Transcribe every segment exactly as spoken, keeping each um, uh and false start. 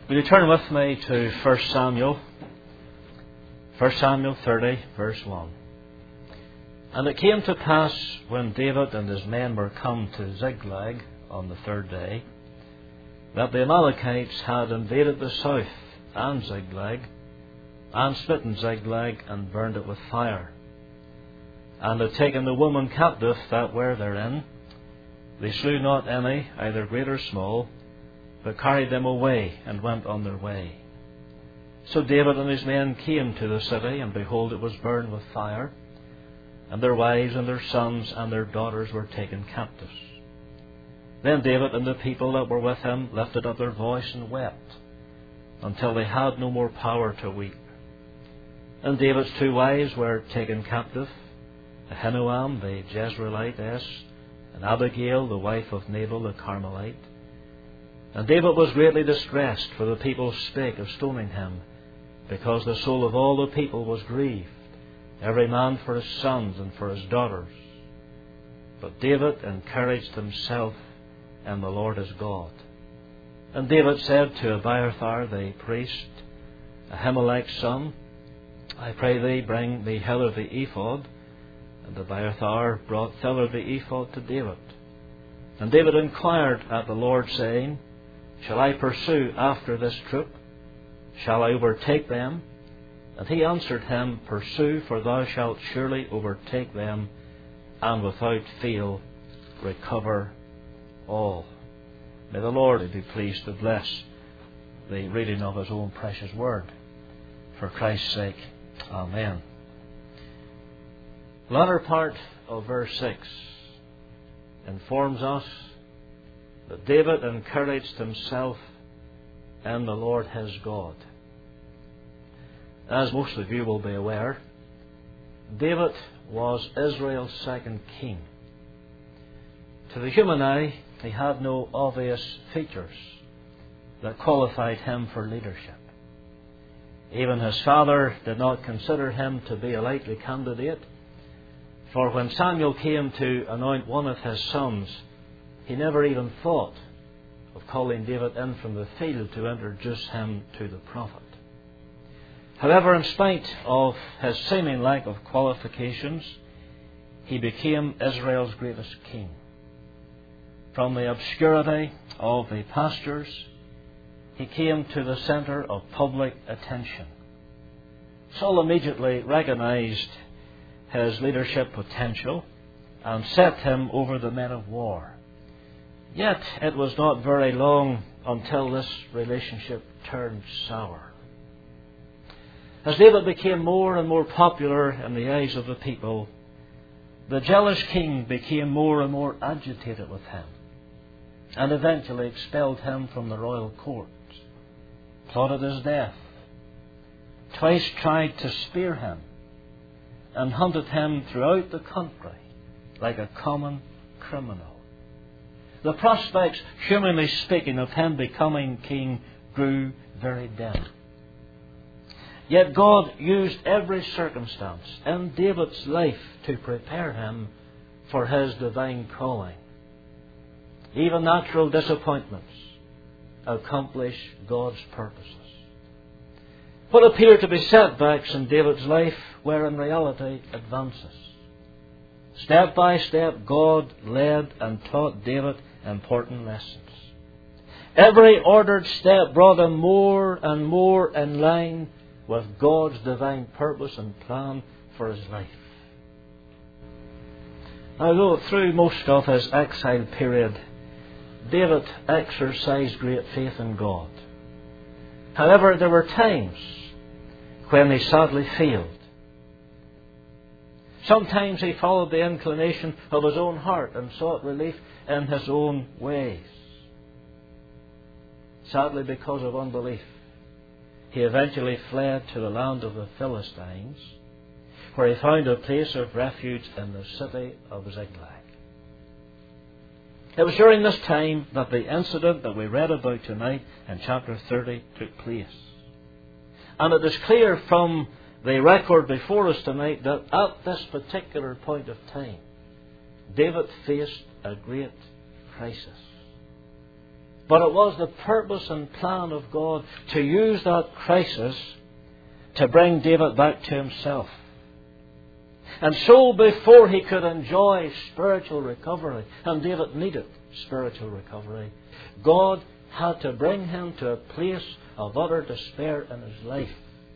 Will you turn with me to First Samuel? First Samuel thirty, verse one. And it came to pass, when David and his men were come to Ziklag on the third day, that the Amalekites had invaded the south and Ziklag, and smitten Ziklag, and burned it with fire, and had taken the women captive that were therein. They slew not any, either great or small, but carried them away, and went on their way. So David and his men came to the city, and behold, it was burned with fire, and their wives and their sons and their daughters were taken captives. Then David and the people that were with him lifted up their voice and wept, until they had no more power to weep. And David's two wives were taken captive, Ahinoam the Jezreelitess, and Abigail the wife of Nabal the Carmelite. And David was greatly distressed, for the people spake of stoning him, because the soul of all the people was grieved, every man for his sons and for his daughters. But David encouraged himself in the Lord his God. And David said to Abiathar the priest, Ahimelech's son, I pray thee, bring me hither the ephod. And Abiathar brought thither the ephod to David. And David inquired at the Lord, saying, Shall I pursue after this troop? Shall I overtake them? And he answered him, Pursue, for thou shalt surely overtake them, and without fail recover all. May the Lord be pleased to bless the reading of his own precious word. For Christ's sake, amen. The latter part of verse six informs us that David encouraged himself in the Lord his God. As most of you will be aware, David was Israel's second king. To the human eye, he had no obvious features that qualified him for leadership. Even his father did not consider him to be a likely candidate, for when Samuel came to anoint one of his sons, he never even thought of calling David in from the field to introduce him to the prophet. However, in spite of his seeming lack of qualifications, he became Israel's greatest king. From the obscurity of the pastures, he came to the center of public attention. Saul immediately recognized his leadership potential and set him over the men of war. Yet it was not very long until this relationship turned sour. As David became more and more popular in the eyes of the people, the jealous king became more and more agitated with him, and eventually expelled him from the royal court, plotted his death, twice tried to spear him, and hunted him throughout the country like a common criminal. The prospects, humanly speaking, of him becoming king grew very dim. Yet God used every circumstance in David's life to prepare him for his divine calling. Even natural disappointments accomplish God's purposes. What appeared to be setbacks in David's life were in reality advances. Step by step, God led and taught David important lessons. Every ordered step brought him more and more in line with God's divine purpose and plan for his life. Although through most of his exile period, David exercised great faith in God. However, there were times when he sadly failed. Sometimes he followed the inclination of his own heart and sought relief in his own ways. Sadly, because of unbelief, he eventually fled to the land of the Philistines, where he found a place of refuge in the city of Ziklag. It was during this time that the incident that we read about tonight in chapter thirty took place. And it is clear from the record before us tonight that at this particular point of time, David faced a great crisis. But it was the purpose and plan of God to use that crisis to bring David back to himself. And so before he could enjoy spiritual recovery, and David needed spiritual recovery, God had to bring him to a place of utter despair in his life.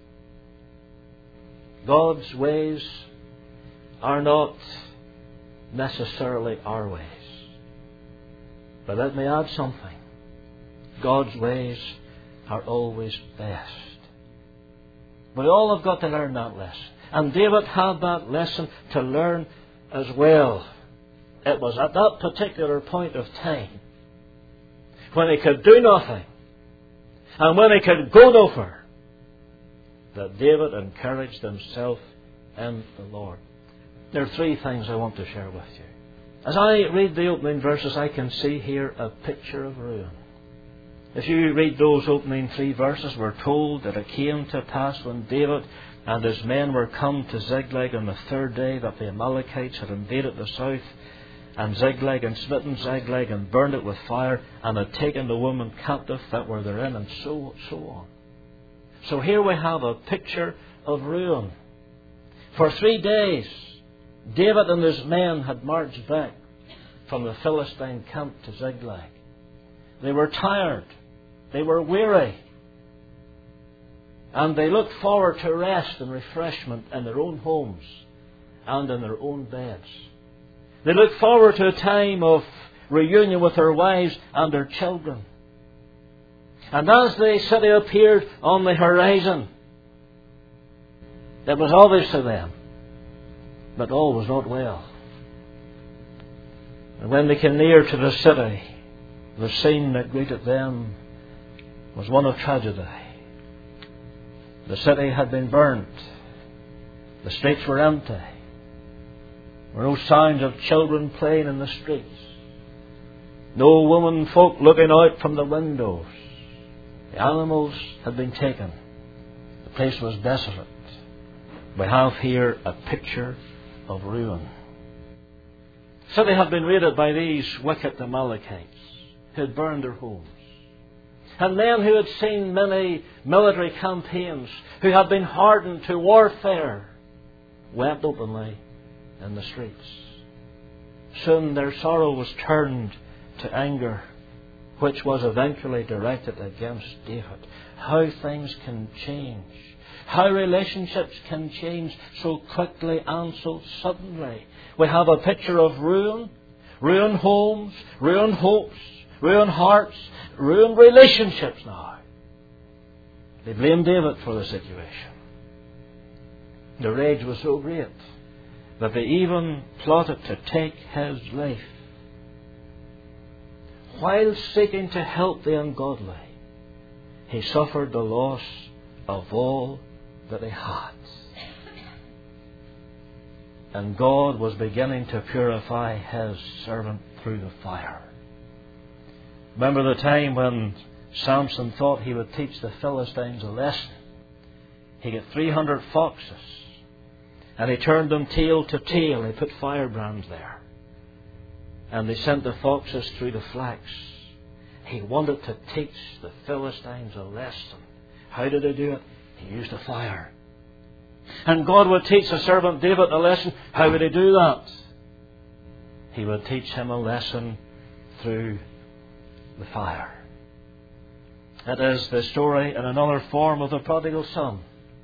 God's ways are not necessarily our ways. But let me add something. God's ways are always best. We all have got to learn that lesson. And David had that lesson to learn as well. It was at that particular point of time, when he could do nothing, and when he could go nowhere, that David encouraged himself in the Lord. There are three things I want to share with you. As I read the opening verses, I can see here a picture of ruin. If you read those opening three verses, we're told that it came to pass when David and his men were come to Ziklag on the third day that the Amalekites had invaded the south, and Ziklag, and smitten Ziklag, and burned it with fire, and had taken the women captive that were therein, and so, so on. So here we have a picture of ruin. For three days, David and his men had marched back from the Philistine camp to Ziklag. They were tired. They were weary. And they looked forward to rest and refreshment in their own homes and in their own beds. They looked forward to a time of reunion with their wives and their children. And as the city appeared on the horizon, it was obvious to them that all was not well. And when they came near to the city, the scene that greeted them was one of tragedy. The city had been burnt. The streets were empty. There were no signs of children playing in the streets. No women folk looking out from the windows. The animals had been taken. The place was desolate. We have here a picture of ruin. The city had been raided by these wicked Amalekites who had burned their homes. And men who had seen many military campaigns, who had been hardened to warfare, wept openly in the streets. Soon their sorrow was turned to anger, which was eventually directed against David. How things can change. How relationships can change so quickly and so suddenly. We have a picture of ruin, ruined homes, ruined hopes, ruined hearts, ruined relationships now. They blame David for the situation. The rage was so great that they even plotted to take his life. While seeking to help the ungodly, he suffered the loss of all that he had. And God was beginning to purify his servant through the fire. Remember the time when Samson thought he would teach the Philistines a lesson. He got three hundred foxes, and he turned them tail to tail. He put firebrands there, and they sent the foxes through the flax. He wanted to teach the Philistines a lesson. How did he do it? He used a fire. And God would teach the servant David a lesson. How would he do that? He would teach him a lesson through the fire. It is the story in another form of the prodigal son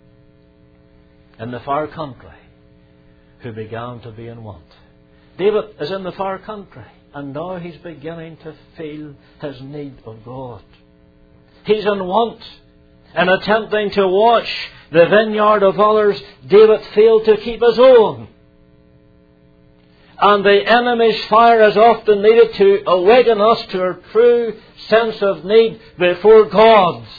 in the far country who began to be in want. David is in the far country, and now he's beginning to feel his need of God. He's in want. In attempting to watch the vineyard of others, David failed to keep his own. And the enemy's fire is often needed to awaken us to our true sense of need before God's.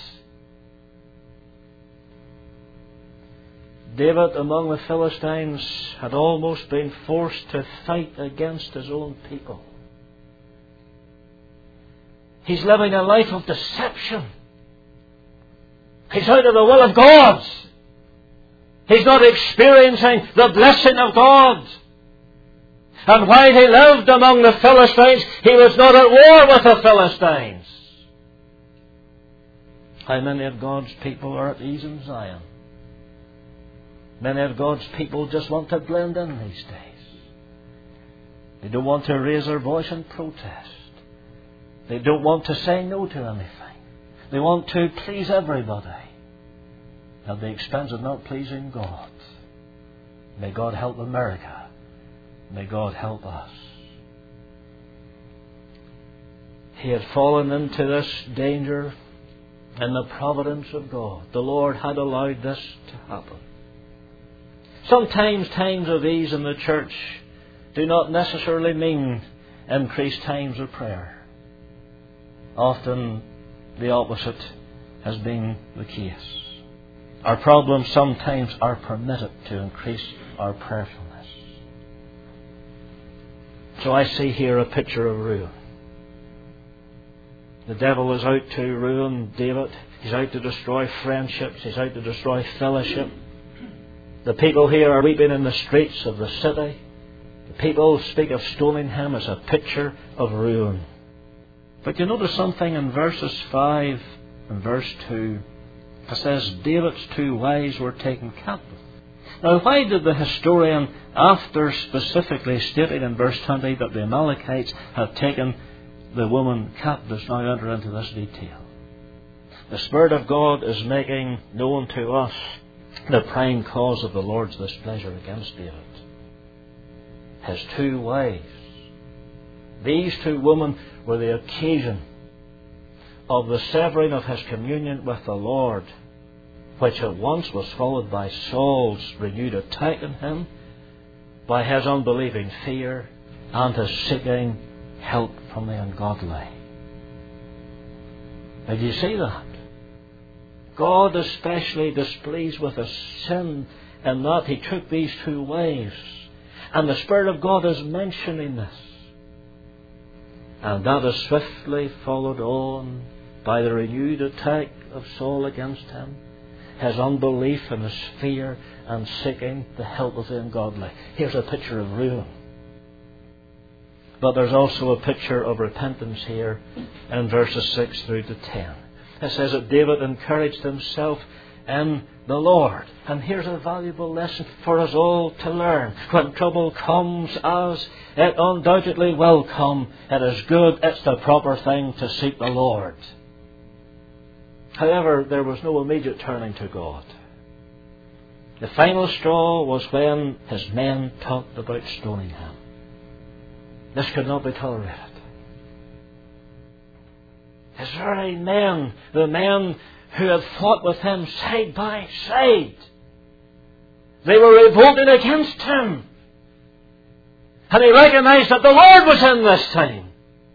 David among the Philistines had almost been forced to fight against his own people. He's living a life of deception. He's out of the will of God. He's not experiencing the blessing of God. And while he lived among the Philistines, he was not at war with the Philistines. How many of God's people are at ease in Zion? Many of God's people just want to blend in these days. They don't want to raise their voice in protest. They don't want to say no to anything. They want to please everybody at the expense of not pleasing God. May God help America. May God help us. He had fallen into this danger in the providence of God. The Lord had allowed this to happen. Sometimes times of ease in the church do not necessarily mean increased times of prayer. Often the opposite has been the case. Our problems sometimes are permitted to increase our prayerfulness. So I see here a picture of ruin. The devil is out to ruin David. He's out to destroy friendships. He's out to destroy fellowship. The people here are weeping in the streets of the city. The people speak of stoning him as a picture of ruin. But you notice something in verses five and verse two. It says, David's two wives were taken captive. Now, why did the historian, after specifically stating in verse twenty that the Amalekites had taken the woman captives, now enter into this detail? The Spirit of God is making known to us the prime cause of the Lord's displeasure against David. His two wives. These two women were the occasion of the severing of his communion with the Lord, which at once was followed by Saul's renewed attack on him, by his unbelieving fear, and his seeking help from the ungodly. Now, do you see that? God especially displeased with his sin in that he took these two wives. And the Spirit of God is mentioning this. And that is swiftly followed on by the renewed attack of Saul against him, his unbelief and his fear and seeking the help of the ungodly. Here's a picture of ruin. But there's also a picture of repentance here in verses six through to ten. It says that David encouraged himself in the Lord. And here's a valuable lesson for us all to learn. When trouble comes, as it undoubtedly will come, it is good, it's the proper thing to seek the Lord. However, there was no immediate turning to God. The final straw was when his men talked about stoning him. This could not be tolerated. His very men, the men who had fought with him side by side, they were revolting against him. And he recognized that the Lord was in this time.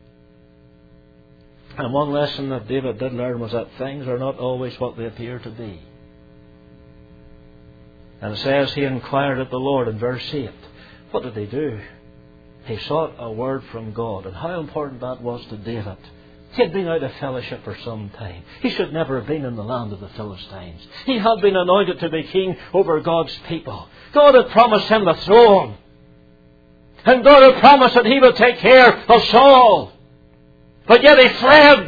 And one lesson that David did learn was that things are not always what they appear to be. And it says he inquired of the Lord in verse eight. What did he do? He sought a word from God. And how important that was to David. He had been out of fellowship for some time. He should never have been in the land of the Philistines. He had been anointed to be king over God's people. God had promised him the throne. And God had promised that he would take care of Saul. But yet he fled.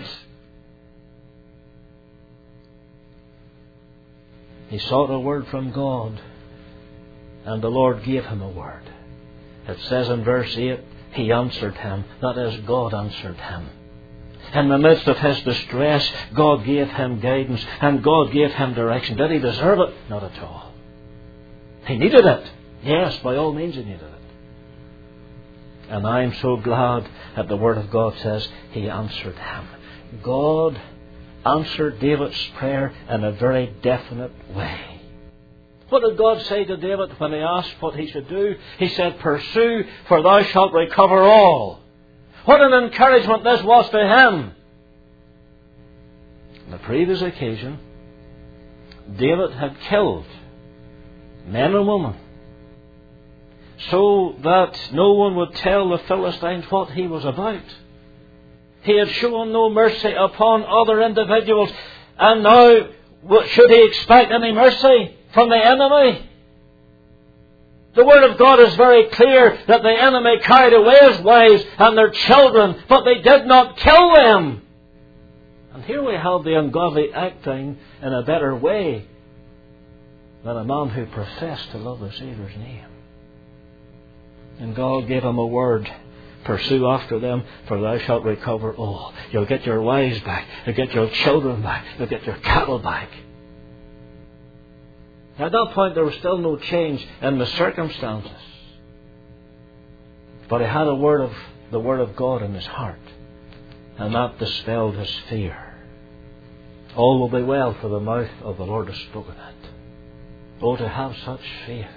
He sought a word from God. And the Lord gave him a word. It says in verse eight, he answered him. That is, God answered him. In the midst of his distress, God gave him guidance and God gave him direction. Did he deserve it? Not at all. He needed it. Yes, by all means he needed it. And I am so glad that the Word of God says he answered him. God answered David's prayer in a very definite way. What did God say to David when he asked what he should do? He said, "Pursue, for thou shalt recover all." What an encouragement this was to him. On the previous occasion, David had killed men and women so that no one would tell the Philistines what he was about. He had shown no mercy upon other individuals, and now should he expect any mercy from the enemy? The Word of God is very clear that the enemy carried away his wives and their children, but they did not kill them. And here we have the ungodly acting in a better way than a man who professed to love the Saviour's name. And God gave him a word: pursue after them, for thou shalt recover all. You'll get your wives back. You'll get your children back. You'll get your cattle back. At that point, there was still no change in the circumstances. But he had a word of the Word of God in his heart, and that dispelled his fear. All will be well, for the mouth of the Lord has spoken it. Oh, to have such faith.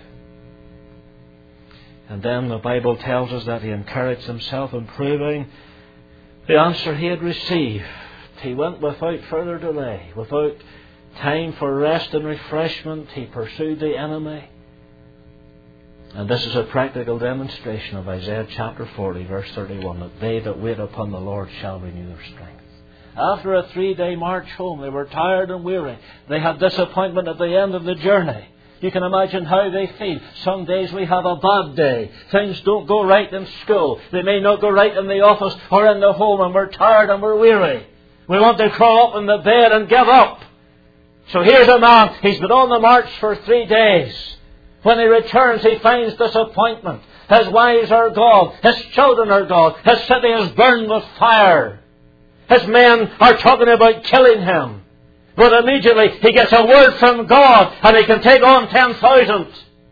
And then the Bible tells us that he encouraged himself in proving the answer he had received. He went without further delay, without time for rest and refreshment. He pursued the enemy. And this is a practical demonstration of Isaiah chapter forty, verse thirty-one, that they that wait upon the Lord shall renew their strength. After a three-day march home, they were tired and weary. They had disappointment at the end of the journey. You can imagine how they feel. Some days we have a bad day. Things don't go right in school. They may not go right in the office or in the home, and we're tired and we're weary. We want to crawl up in the bed and give up. So here's a man. He's been on the march for three days. When he returns, he finds disappointment. His wives are gone. His children are gone. His city is burned with fire. His men are talking about killing him. But immediately he gets a word from God, and he can take on ten thousand.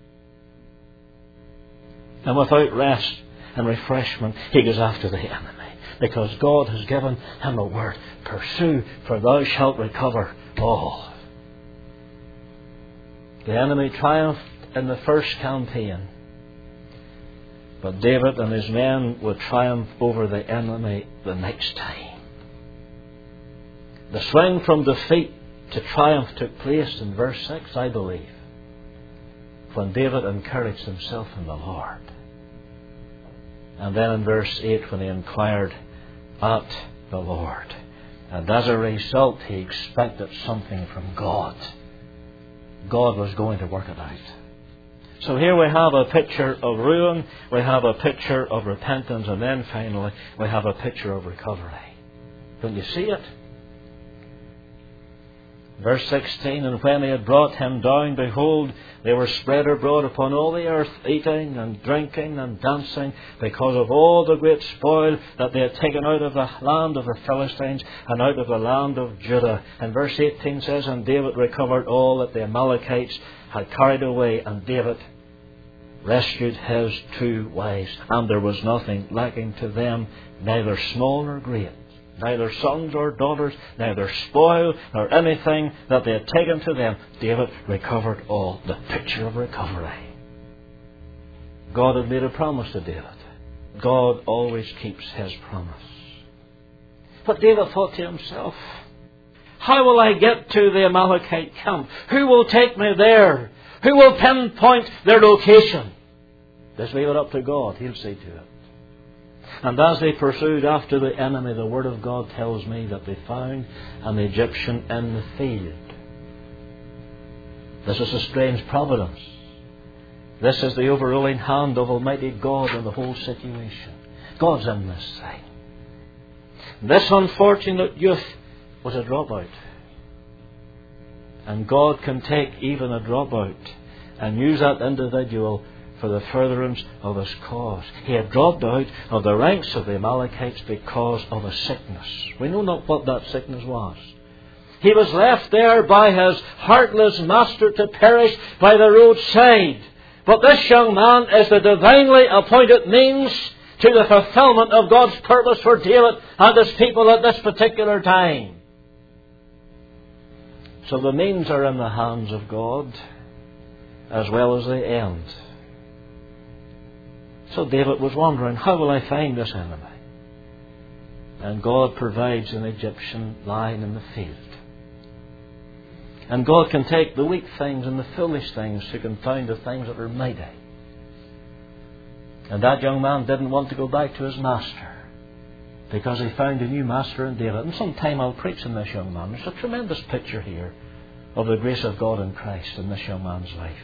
And without rest and refreshment, he goes after the enemy. Because God has given him a word. Pursue, for thou shalt recover all. The enemy triumphed in the first campaign. But David and his men would triumph over the enemy the next time. The swing from defeat to triumph took place in verse six, I believe, when David encouraged himself in the Lord. And then in verse eight, when he inquired at the Lord. And as a result, he expected something from God. God was going to work it out. So here we have a picture of ruin, we have a picture of repentance, and then finally we have a picture of recovery. Don't you see it? Verse sixteen, and when they had brought him down, behold, they were spread abroad upon all the earth, eating and drinking and dancing, because of all the great spoil that they had taken out of the land of the Philistines and out of the land of Judah. And verse eighteen says, and David recovered all that the Amalekites had carried away, and David rescued his two wives, and there was nothing lacking to them, neither small nor great. Neither sons or daughters, neither spoil nor anything that they had taken to them. David recovered all. The picture of recovery. God had made a promise to David. God always keeps his promise. But David thought to himself, how will I get to the Amalekite camp? Who will take me there? Who will pinpoint their location? Just leave it up to God. He'll see to it. And as they pursued after the enemy, the Word of God tells me that they found an Egyptian in the field. This is a strange providence. This is the overruling hand of Almighty God in the whole situation. God's in this thing. This unfortunate youth was a dropout. And God can take even a dropout and use that individual for the furtherance of his cause. He had dropped out of the ranks of the Amalekites because of a sickness. We know not what that sickness was. He was left there by his heartless master to perish by the roadside. But this young man is the divinely appointed means to the fulfillment of God's purpose for David and his people at this particular time. So the means are in the hands of God as well as the end. So David was wondering, how will I find this enemy? And God provides an Egyptian lying in the field. And God can take the weak things and the foolish things to confound the things that are mighty. And that young man didn't want to go back to his master, because he found a new master in David. And sometime I'll preach on this young man. There's a tremendous picture here of the grace of God in Christ in this young man's life.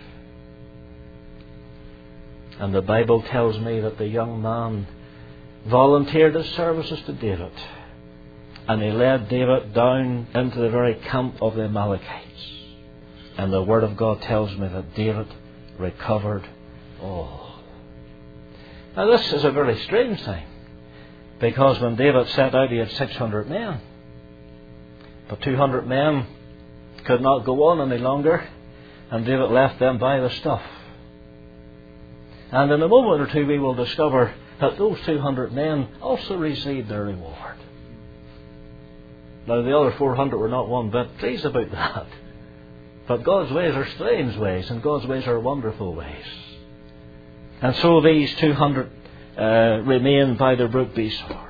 And the Bible tells me that the young man volunteered his services to David. and he led David down into the very camp of the Amalekites. And the Word of God tells me that David recovered all. Now this is a very strange thing, because when David set out he had six hundred men. But two hundred men could not go on any longer, and David left them by the stuff. And in a moment or two we will discover that those two hundred men also received their reward. Now the other four hundred were not one bit pleased about that. But God's ways are strange ways, and God's ways are wonderful ways. And so these two hundred uh, remained by the brook Besor.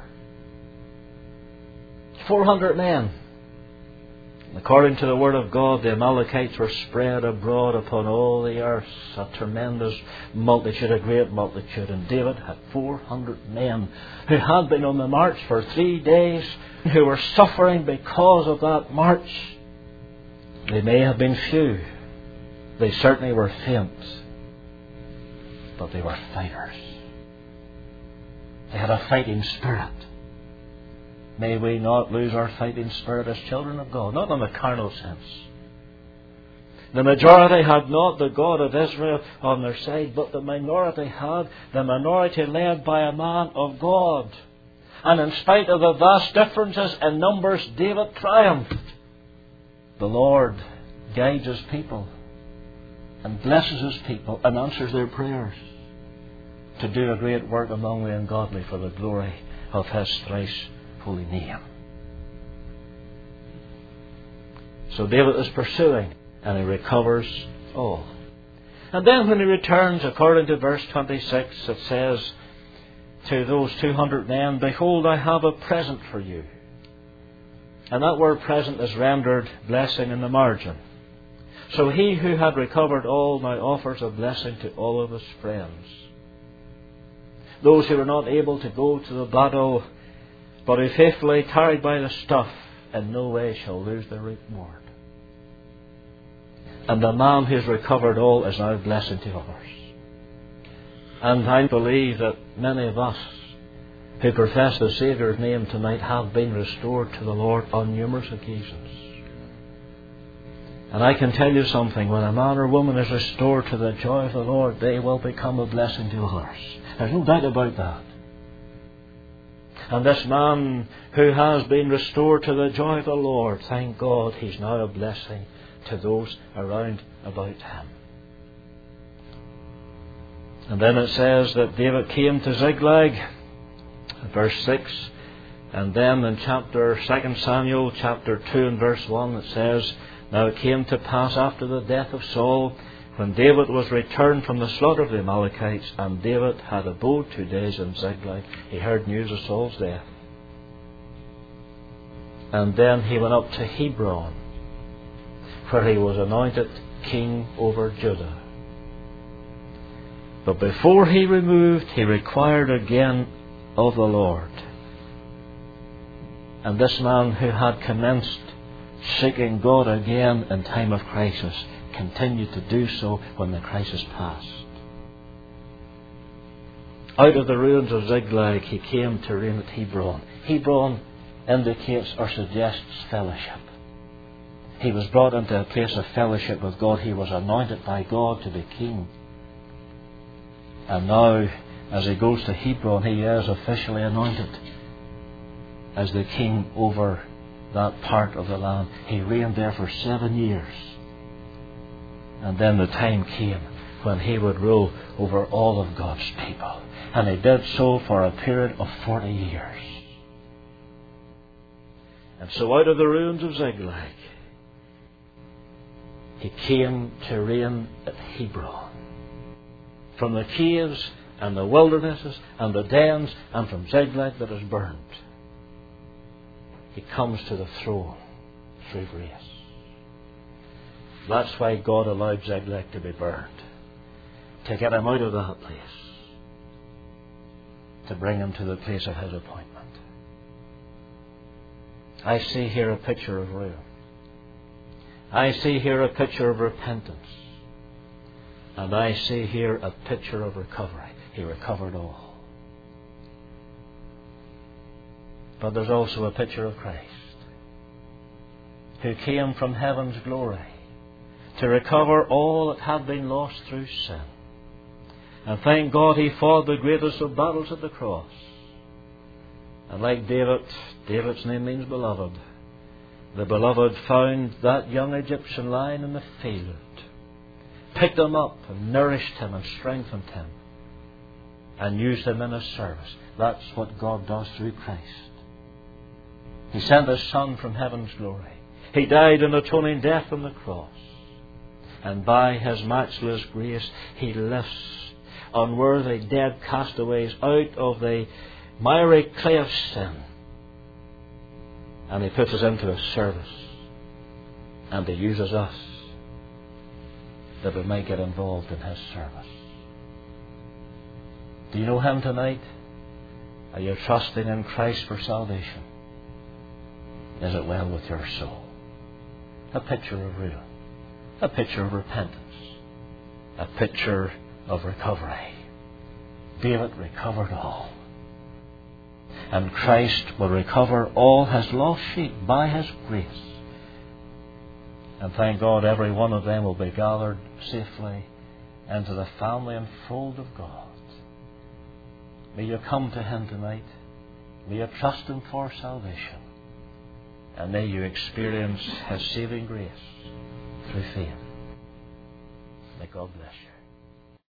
four hundred men. According to the Word of God, the Amalekites were spread abroad upon all the earth, a tremendous multitude, a great multitude. And David had four hundred men who had been on the march for three days, who were suffering because of that march. They may have been few. They certainly were faint. But they were fighters. They had a fighting spirit. May we not lose our fighting spirit as children of God, not in a carnal sense. The majority had not the God of Israel on their side, but the minority had the minority led by a man of God. And in spite of the vast differences in numbers, David triumphed. The Lord guides His people and blesses His people and answers their prayers to do a great work among the ungodly for the glory of His thrice holy name. So David is pursuing, and he recovers all. And then when he returns, according to verse twenty-six, it says to those two hundred men, "Behold, I have a present for you." And that word present is rendered blessing in the margin. So he who had recovered all now offers a blessing to all of his friends. Those who were not able to go to the battle, but who faithfully tarried by the stuff, in no way shall lose their reward. And the man who has recovered all is now a blessing to others. And I believe that many of us who profess the Saviour's name tonight have been restored to the Lord on numerous occasions. And I can tell you something, when a man or woman is restored to the joy of the Lord, they will become a blessing to others. There's no doubt about that. And this man who has been restored to the joy of the Lord, thank God, he's now a blessing to those around about him. And then it says that David came to Ziklag, verse six, and then in chapter Second Samuel, chapter two and verse one, it says, "Now it came to pass after the death of Saul, when David was returned from the slaughter of the Amalekites, and David had abode two days in Ziklag." He heard news of Saul's death. And then he went up to Hebron, where he was anointed king over Judah. But before he removed, he required again of the Lord. And this man who had commenced seeking God again in time of crisis continued to do so when the crisis passed. Out of the ruins of Ziklag he came to reign at Hebron. Hebron indicates or suggests fellowship. He was brought into a place of fellowship with God. He was anointed by God to be king. And now, as he goes to Hebron, he is officially anointed as the king over that part of the land. He reigned there for seven years. And then the time came when he would rule over all of God's people. And he did so for a period of forty years. And so out of the ruins of Ziklag, he came to reign at Hebron. From the caves and the wildernesses and the dens and from Ziklag that is burned, he comes to the throne through grace. That's why God allowed Ziklag to be burned, to get him out of that place, to bring him to the place of his appointment. I see here a picture of ruin. I see here a picture of repentance. And I see here a picture of recovery. He recovered all. But there's also a picture of Christ, who came from heaven's glory to recover all that had been lost through sin. And thank God He fought the greatest of battles at the cross. And like David, David's name means beloved. The beloved found that young Egyptian lying in the field, picked him up and nourished him and strengthened him, and used him in His service. That's what God does through Christ. He sent His Son from heaven's glory. He died an atoning death on the cross. And by His matchless grace, He lifts unworthy dead castaways out of the miry clay of sin. And He puts us into His service. And He uses us that we might get involved in His service. Do you know Him tonight? Are you trusting in Christ for salvation? Is it well with your soul? A picture of ruin. A picture of repentance. A picture of recovery. David recovered all. And Christ will recover all His lost sheep by His grace. And thank God every one of them will be gathered safely into the family and fold of God. May you come to Him tonight. May you trust Him for salvation. And may you experience His saving grace through faith. May God bless you.